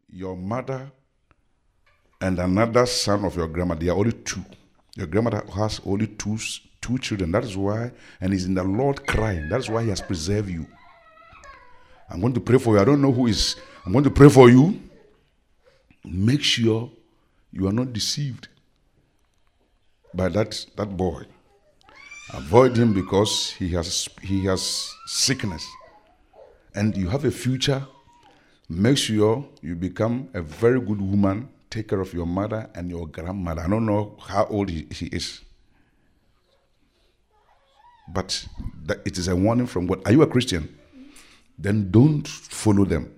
your mother and another son of your grandmother, they are only two. Your grandmother has only two children. That is why, and he's in the Lord crying. That is why he has preserved you. I'm going to pray for you. I don't know who is. I'm going to pray for you. Make sure you are not deceived by that boy. Avoid him because he has sickness. And you have a future. Make sure you become a very good woman. Take care of your mother and your grandmother. I don't know how old he is. But it is a warning from God. Are you a Christian? Then don't follow them.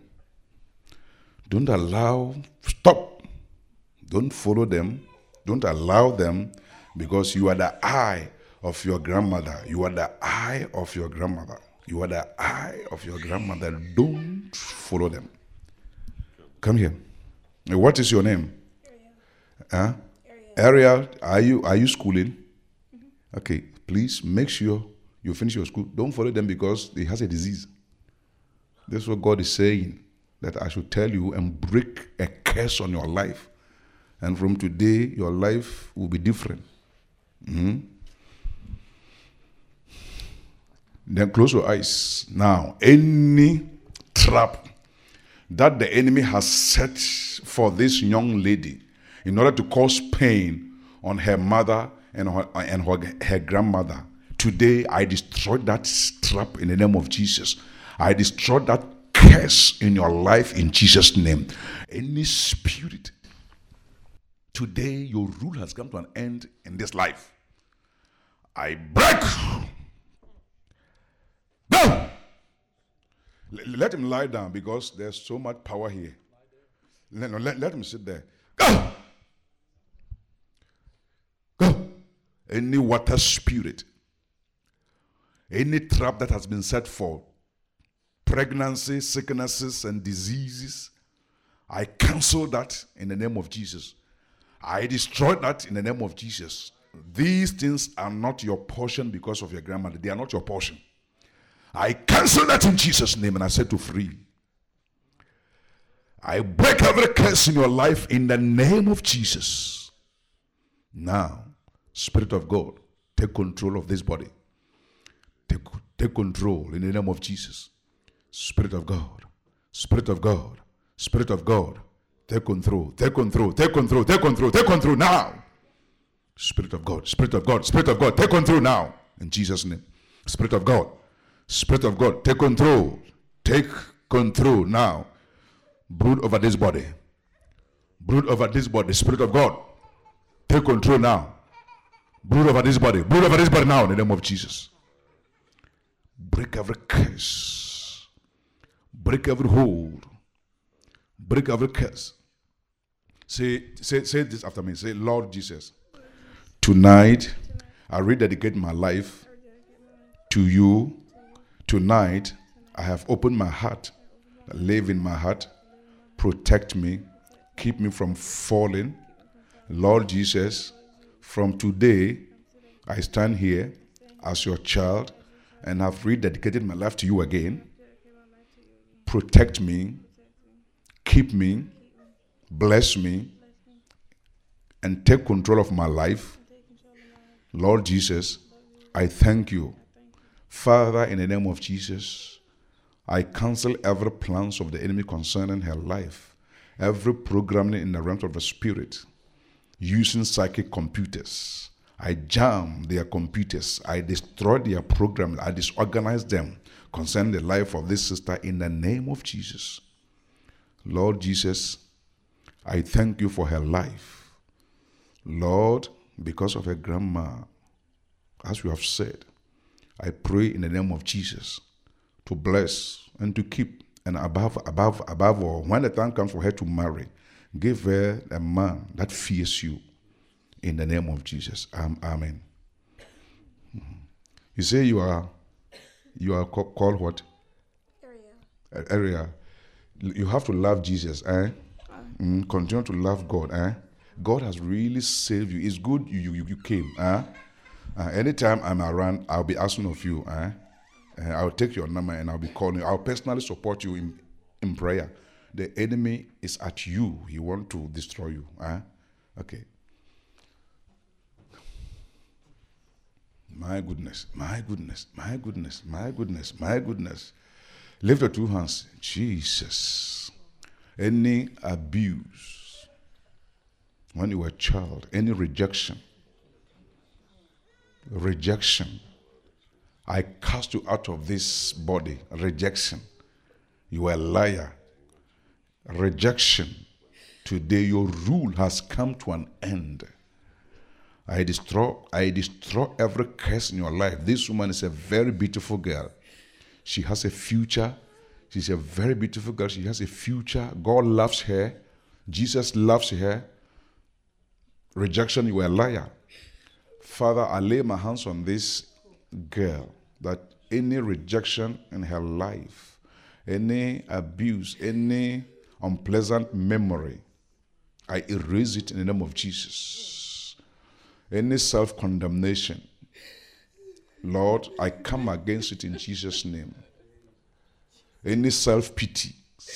Stop. Don't follow them. Don't allow them, because you are the eye of your grandmother. You are the eye of your grandmother. You are the eye of your grandmother. Don't follow them. Come here. What is your name? Ariel. Ariel, are you schooling? Mm-hmm. Okay, please make sure you finish your school. Don't follow them because they has a disease. That's what God is saying, that I should tell you and break a curse on your life. And from today, your life will be different. Mm-hmm. Then close your eyes. Now, any trap that the enemy has set for this young lady in order to cause pain on her mother and her grandmother, today I destroy that trap in the name of Jesus. I destroy that curse in your life in Jesus' name. Any spirit, today your rule has come to an end in this life. I break. Go! Let him lie down because there's so much power here. Let him sit there. Go! Go! Any water spirit, any trap that has been set for pregnancy, sicknesses, and diseases, I cancel that in the name of Jesus. I destroy that in the name of Jesus. These things are not your portion because of your grandmother. They are not your portion. I cancel that in Jesus' name and I set you free. I break every curse in your life in the name of Jesus. Now, Spirit of God, take control of this body. Take control in the name of Jesus. Spirit of God, Spirit of God, Spirit of God, take control, take control, take control, take control, take control now. Spirit of God, Spirit of God, Spirit of God, take control now in Jesus' name. Spirit of God, Spirit of God, take control now. Brood over this body. Brood over this body. Spirit of God, take control now. Brood over this body. Brood over this body now in the name of Jesus. Break every curse. Break every hold. Break every curse. Say this after me. Say, Lord Jesus, tonight I rededicate my life to you. Tonight I have opened my heart. Live in my heart. Protect me. Keep me from falling. Lord Jesus, from today I stand here as your child and have rededicated my life to you again. Protect me. Keep me. Bless me. And take control of my life. Lord Jesus, I thank you. Father, in the name of Jesus, I cancel every plans of the enemy concerning her life, every programming in the realms of the spirit, using psychic computers. I jam their computers. I destroy their programs. I disorganize them concerning the life of this sister in the name of Jesus. Lord Jesus, I thank you for her life. Lord, because of her grandma, as you have said, I pray in the name of Jesus to bless and to keep, and above all, when the time comes for her to marry, give her a man that fears you in the name of Jesus. Amen. You say you are called what? Area. You have to love Jesus, eh? Continue to love God, eh? God has really saved you. It's good you came, eh? Anytime I'm around, I'll be asking of you, eh? I'll take your number and I'll be calling you. I'll personally support you in prayer. The enemy is at you. He wants to destroy you. Huh? Okay. My goodness, my goodness, my goodness, my goodness, my goodness. Lift your two hands. Jesus. Any abuse when you were a child, any rejection, I cast you out of this body. Rejection. You are a liar. Rejection. Today your rule has come to an end. I destroy every curse in your life. This woman is a very beautiful girl. She has a future. She's a very beautiful girl. She has a future. God loves her. Jesus loves her. Rejection, you are a liar. Father, I lay my hands on this girl, that any rejection in her life, any abuse, any unpleasant memory, I erase it in the name of Jesus. Any self-condemnation, Lord, I come against it in Jesus' name. Any self-pity,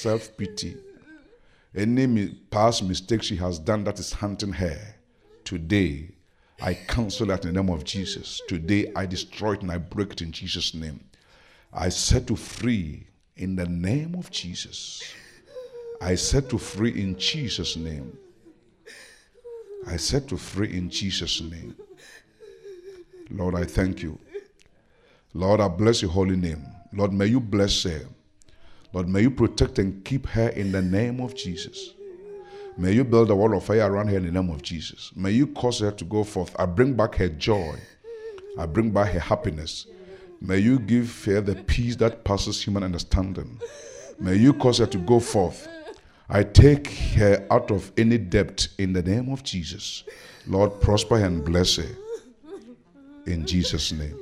any past mistake she has done that is haunting her, today, I cancel that in the name of Jesus. Today, I destroy it and I break it in Jesus' name. I set you free in the name of Jesus. I set you free in Jesus' name. I set you free in Jesus' name. Lord, I thank you. Lord, I bless your holy name. Lord, may you bless her. Lord, may you protect and keep her in the name of Jesus. May you build a wall of fire around her in the name of Jesus. May you cause her to go forth. I bring back her joy. I bring back her happiness. May you give her the peace that passes human understanding. May you cause her to go forth. I take her out of any debt in the name of Jesus. Lord, prosper her and bless her. In Jesus' name.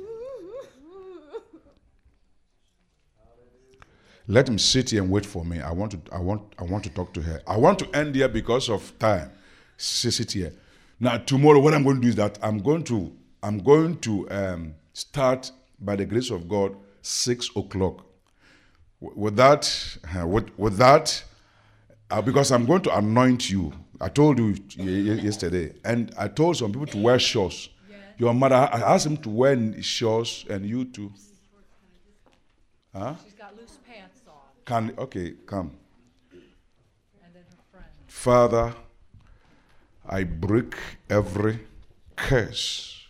Let him sit here and wait for me. I want to talk to her. I want to end here because of time. Sit here. Now tomorrow, what I'm going to do is that I'm going to start by the grace of God 6 o'clock. With that, because I'm going to anoint you. I told you yesterday, and I told some people to wear shorts. Yeah. Your mother, I asked him to wear shorts, and you too. Huh? She's got loose pants on. Come. And then her friend. Father, I break every curse.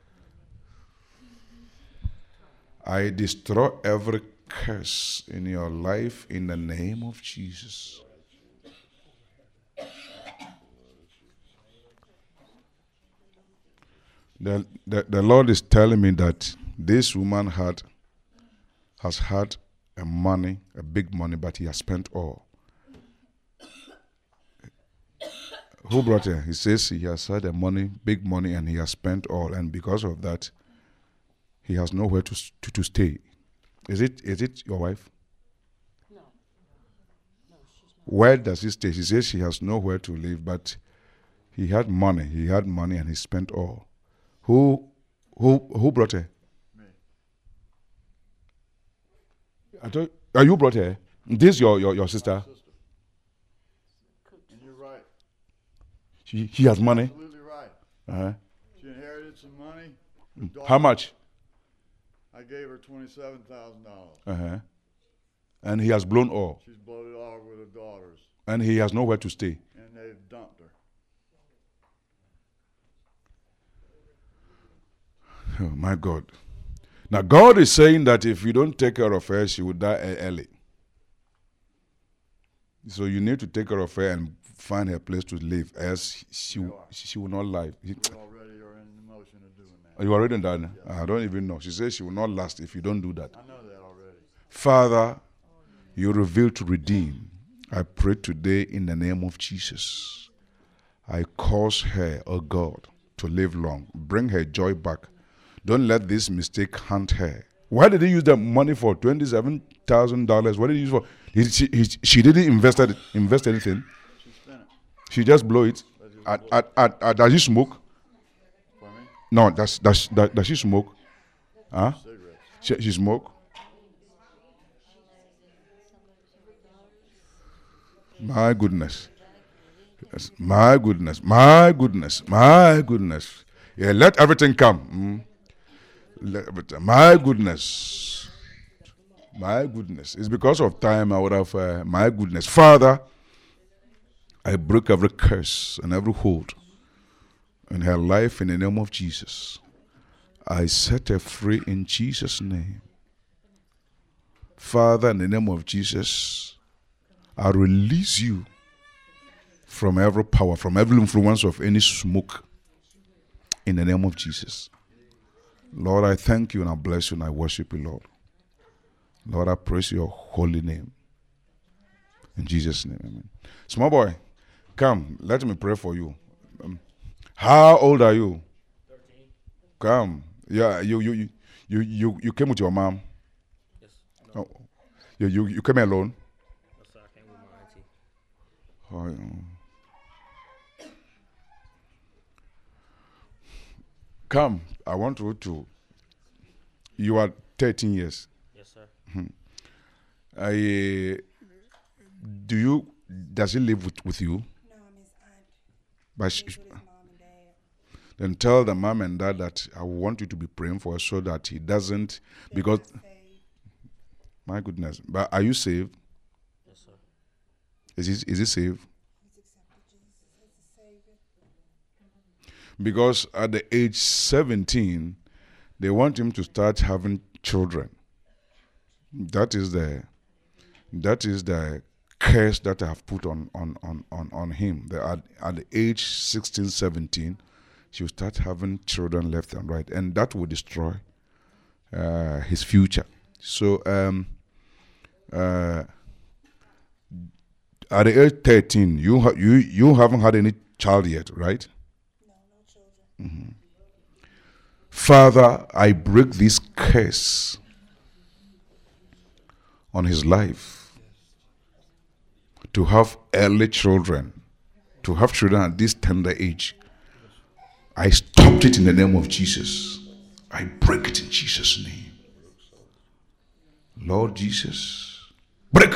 I destroy every curse in your life in the name of Jesus. The Lord is telling me that this woman has had a big money, but he has spent all. Who brought her? He says he has had big money, and he has spent all, and because of that, he has nowhere to stay. Is it your wife? No, she's not. Where does he stay? She says she has nowhere to live, but he had money, and he spent all. Who brought her? Me. You brought her? This is your sister? And you're right. She has money? Absolutely right. Uh-huh. She inherited some money. How much? I gave her $27,000. Uh-huh. And he has blown all. She's blown it all with her daughters. And he has nowhere to stay. And they've dumped her. Oh, my God. Now, God is saying that if you don't take care of her, she will die early. So you need to take care of her and find her place to live, else she will not live. We already are in the motion of doing that. You already done that? Yeah. I don't even know. She says she will not last if you don't do that. I know that already. Father, you reveal to redeem. I pray today in the name of Jesus. I cause her, oh God, to live long. Bring her joy back. Don't let this mistake haunt her. Why did he use the money for? $27,000. What did he use for? She didn't invest anything. She spent it. She just blow it. Does she smoke? For me? No, does she smoke? Huh? She smoke? My goodness. Yes, my goodness. My goodness. My goodness. Yeah, let everything come. Let everything. My goodness. My goodness. It's because of time I would have. My goodness. Father, I break every curse and every hold in her life in the name of Jesus. I set her free in Jesus' name. Father, in the name of Jesus, I release you from every power, from every influence of any smoke in the name of Jesus. Lord, I thank you and I bless you and I worship you, Lord. Lord, I praise your holy name. In Jesus' name, amen. Small boy, come, let me pray for you. How old are you? 13. Come. Yeah, you came with your mom. Yes. No. Oh, you came alone. No, sir. I came with my auntie. Oh, yeah. Come, I want you to. You are 13 years. Yes, sir. Does he live with you? No, I'm his aunt. But He's with his mom and dad. then tell the mom and dad that I want you to be praying for us so that he doesn't, They're because, not saved. my goodness, but are you saved? Yes, sir. Is he saved? He's accepted Jesus as a savior. Because at the age 17, they want him to start having children. That is the curse that I have put on him. At the age 16, 17, he will start having children left and right, and that will destroy his future. So at the age 13, you haven't had any child yet, right? No children. Father, I break this curse on his life to have early children, to have children at this tender age. I stopped it in the name of Jesus. I break it in Jesus' name. Lord Jesus, break.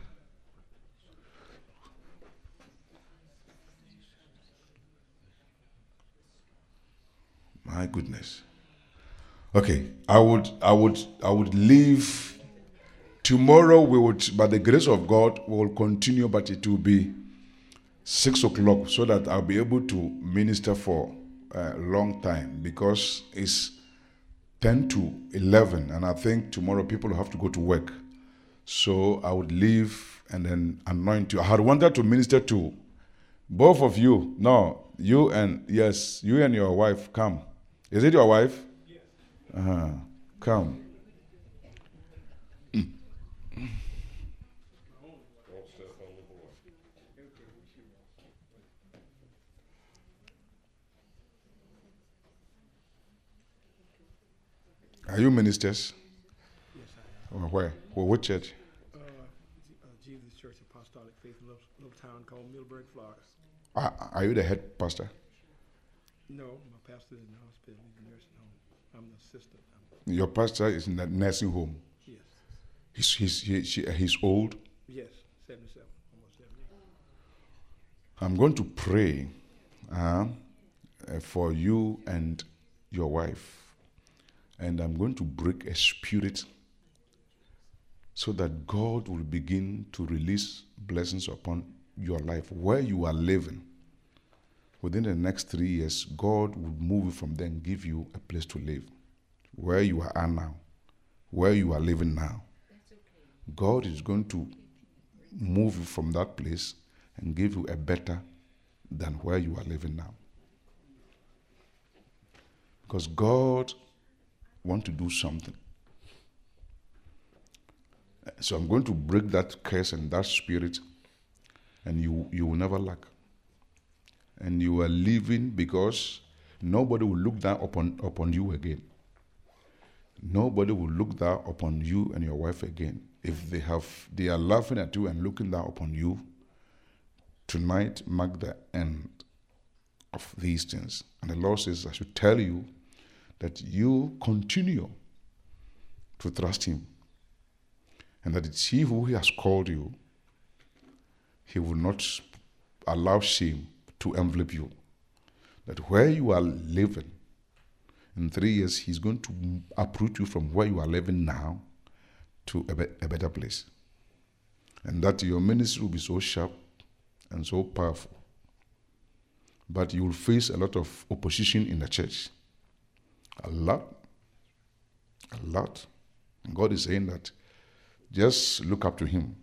My goodness. Okay, I would leave tomorrow. We would, by the grace of God, we will continue, but it will be 6 o'clock so that I'll be able to minister for a long time, because it's 10 to 11, and I think tomorrow people will have to go to work. So I would leave and then anoint you. I had wanted to minister to both of you. No, you and your wife. Come. Is it your wife? Yes. Come. Are you ministers? Yes, I am. Or where? Or what church? Jesus Church Apostolic Faith in a little town called Millburg, Florida. Are you the head pastor? No, my pastor is in the hospital. He's in the nursing home. I'm the assistant. Your pastor is in the nursing home. Yes. He's old. Yes, 77, almost 70. I'm going to pray for you and your wife. And I'm going to break a spirit so that God will begin to release blessings upon your life. Where you are living, within the next 3 years, God will move you from there and give you a place to live. Where you are now, where you are living now. God is going to move you from that place and give you a better than where you are living now. Because God want to do something. So I'm going to break that curse and that spirit, and you will never lack. And you are living because nobody will look down upon you again. Nobody will look down upon you and your wife again. If they are laughing at you and looking down upon you, tonight mark the end of these things. And the Lord says, I should tell you that you continue to trust him, and that it's he who has called you He will not allow shame to envelop you. That where you are living, in 3 years, he's going to uproot you from where you are living now to a better place. And that your ministry will be so sharp and so powerful. But you will face a lot of opposition in the church. A lot. A lot. And God is saying that just look up to him.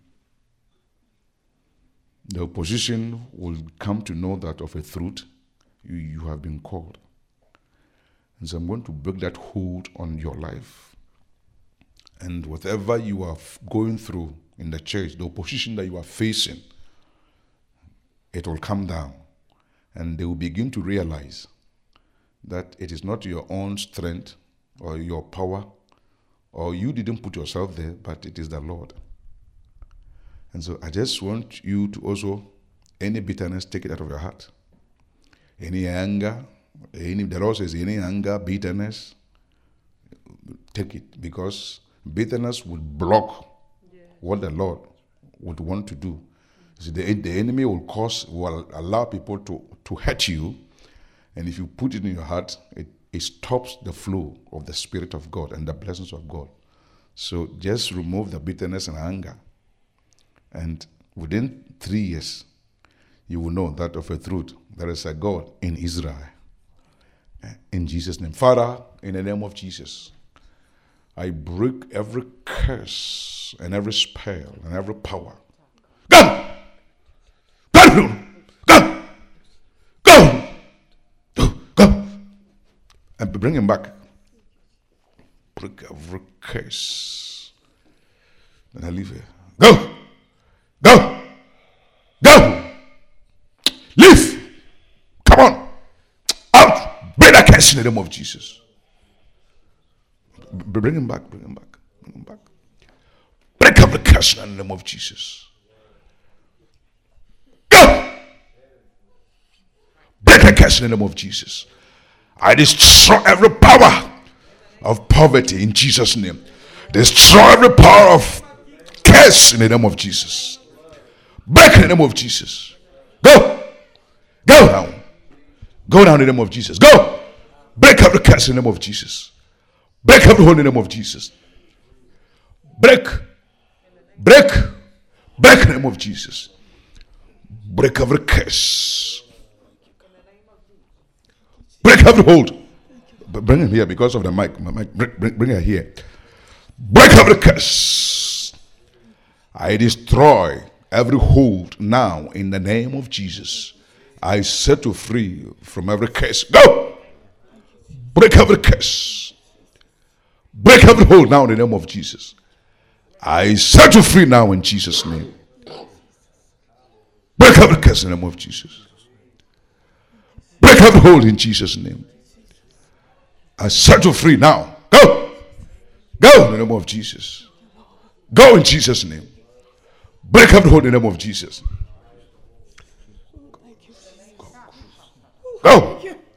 The opposition will come to know that of a truth you have been called. And so I'm going to break that hold on your life. And whatever you are going through in the church, the opposition that you are facing, it will come down. And they will begin to realize that it is not your own strength or your power, or you didn't put yourself there, but it is the Lord. And so I just want you to also, any bitterness, take it out of your heart. Any anger, the Lord says any anger, bitterness, take it, because bitterness will block what the Lord would want to do. So the enemy will allow people to hurt you, and if you put it in your heart, it stops the flow of the Spirit of God and the blessings of God. So just remove the bitterness and anger, and within 3 years, you will know that of a truth there is a God in Israel. In Jesus' name. Father, in the name of Jesus, I break every curse and every spell and every power. Go! Go! Go! Go! Go! Go! And bring him back. Break every curse. Then I leave here. Go! Go! Go! Leave! Come on! Out! Break that curse in the name of Jesus. Bring him back, bring him back, bring him back. Break up the curse in the name of Jesus. Go! Break the curse in the name of Jesus. I destroy every power of poverty in Jesus' name. Destroy every power of curse in the name of Jesus. Break in the name of Jesus. Go! Go now. Go now in the name of Jesus. Go! Break up the curse in the name of Jesus. Break up the whole in the name of Jesus. Break. Break. Break in the name of Jesus. Break every curse. Break every hold. Bring him here because of the mic. Bring her here. Break every curse. I destroy every hold now in the name of Jesus. I set you free from every curse. Go! Break every curse. Break every hold now in the name of Jesus. I set you free now in Jesus' name. Break every curse in the name of Jesus. Break every hold in Jesus' name. I set you free now. Go! Go in the name of Jesus. Go in Jesus' name. Break every hold in the name of Jesus. Go!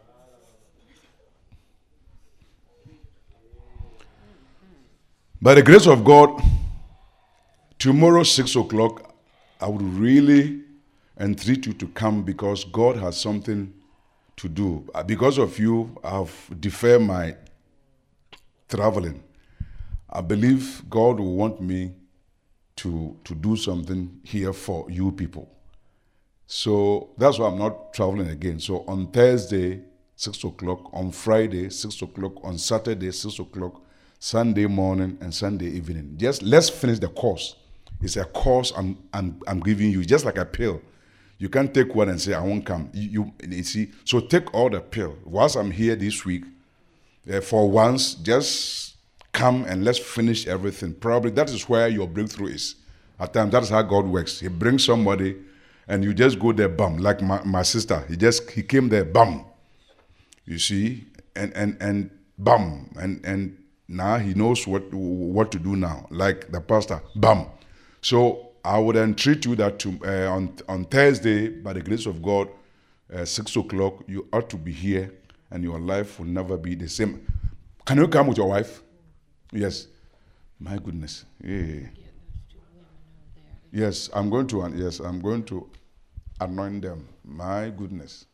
By the grace of God, tomorrow 6 o'clock, I would really entreat you to come because God has something to do. Because of you, I've deferred my traveling. I believe God will want me to do something here for you people. So that's why I'm not traveling again. So on Thursday, 6 o'clock, on Friday, 6 o'clock, on Saturday, 6 o'clock, Sunday morning and Sunday evening. Just let's finish the course. It's a course I'm giving you, just like a pill. You can't take one and say, I won't come. You see, so take all the pill. Whilst I'm here this week, for once, just come and let's finish everything. Probably that is where your breakthrough is. At times, that is how God works. He brings somebody and you just go there, bam. Like my sister, he came there, bam. You see, and bam. And now he knows what to do now. Like the pastor, bam. So I would entreat you that on Thursday, by the grace of God, 6 o'clock, you ought to be here and your life will never be the same. Can you come with your wife? Yes. My goodness. Yeah. Yes, I'm going to anoint them. My goodness.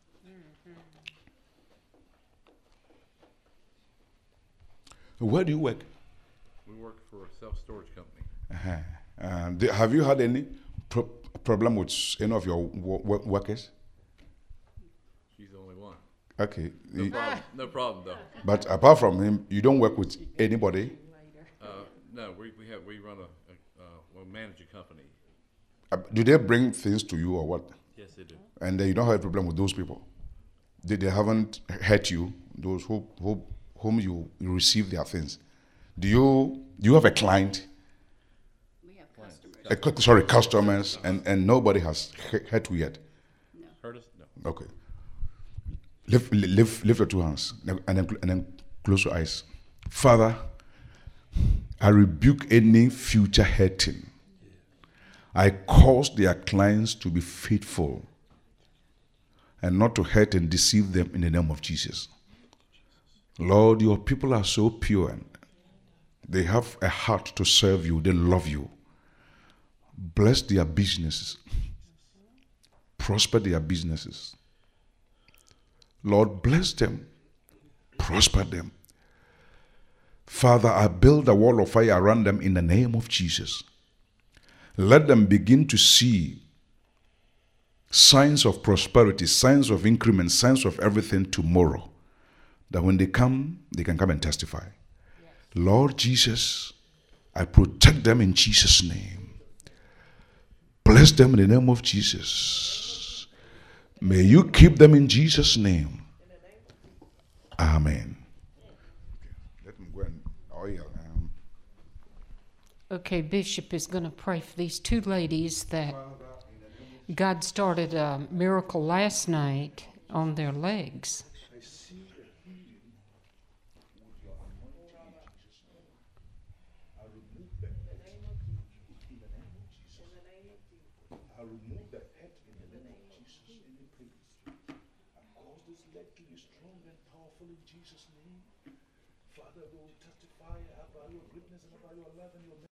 Where do you work? We work for a self-storage company. Have you had any problem with any of your workers? She's the only one. Okay. No problem though. But apart from him, you don't work with anybody? No, we run we manage a company. Do they bring things to you or what? Yes, they do. And then you don't have a problem with those people? They haven't hurt you, those whom you receive their things? Do you have a client? We have customers. Sorry, customers, and nobody has hurt you yet? No. Heard us? No. Okay. Lift your two hands and then close your eyes. Father, I rebuke any future hurting. I cause their clients to be faithful and not to hurt and deceive them in the name of Jesus. Lord, your people are so pure. And they have a heart to serve you. They love you. Bless their businesses. Prosper their businesses. Lord, bless them. Prosper them. Father, I build a wall of fire around them in the name of Jesus. Let them begin to see signs of prosperity, signs of increment, signs of everything tomorrow. That when they can come and testify. Yes. Lord Jesus, I protect them in Jesus' name. Bless them in the name of Jesus. May you keep them in Jesus' name. Amen. Let me go and oil. Okay, Bishop is going to pray for these two ladies that God started a miracle last night on their legs. I remove the hurt in the name of Jesus. I cause this leg to be strong and powerful in Jesus' name. Father, we will testify about your greatness and about your love and your